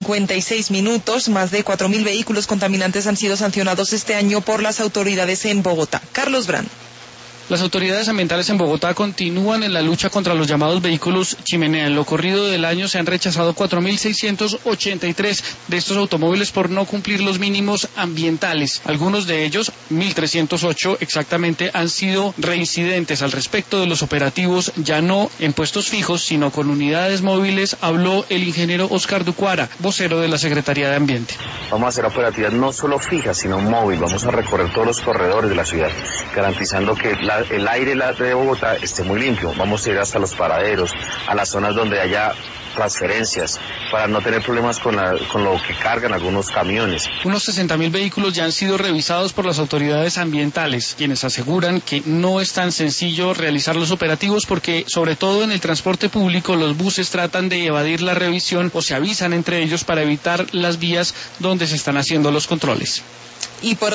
56 minutos. Más de 4.000 vehículos contaminantes han sido sancionados este año por las autoridades en Bogotá. Carlos Brand. Las autoridades ambientales en Bogotá continúan en la lucha contra los llamados vehículos chimenea. En lo corrido del año se han rechazado 4.683 de estos automóviles por no cumplir los mínimos ambientales. Algunos de ellos, 1.308 exactamente, han sido reincidentes. Al respecto de los operativos, ya no en puestos fijos, sino con unidades móviles, habló el ingeniero Oscar Ducuara, vocero de la Secretaría de Ambiente. Vamos a hacer operativas no solo fijas, sino móvil. Vamos a recorrer todos los corredores de la ciudad, garantizando que el aire de Bogotá esté muy limpio. Vamos a ir hasta los paraderos, a las zonas donde haya transferencias, para no tener problemas con lo que cargan algunos camiones. Unos 60.000 vehículos ya han sido revisados por las autoridades ambientales, quienes aseguran que no es tan sencillo realizar los operativos porque, sobre todo en el transporte público, los buses tratan de evadir la revisión o se avisan entre ellos para evitar las vías donde se están haciendo los controles. Y por